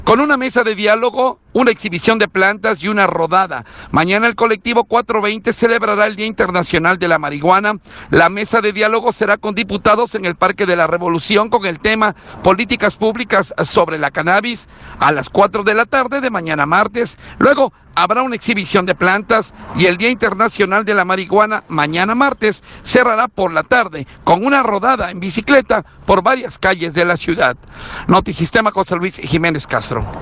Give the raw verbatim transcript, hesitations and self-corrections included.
Con una mesa de diálogo, una exhibición de plantas y una rodada. Mañana el colectivo cuatrocientos veinte celebrará el Día Internacional de la Marihuana. La mesa de diálogo será con diputados en el Parque de la Revolución con el tema Políticas Públicas sobre la Cannabis a las cuatro de la tarde de mañana martes. Luego habrá una exhibición de plantas y el Día Internacional de la Marihuana mañana martes cerrará por la tarde con una rodada en bicicleta por varias calles de la ciudad. Notisistema, José Luis Jiménez Castro.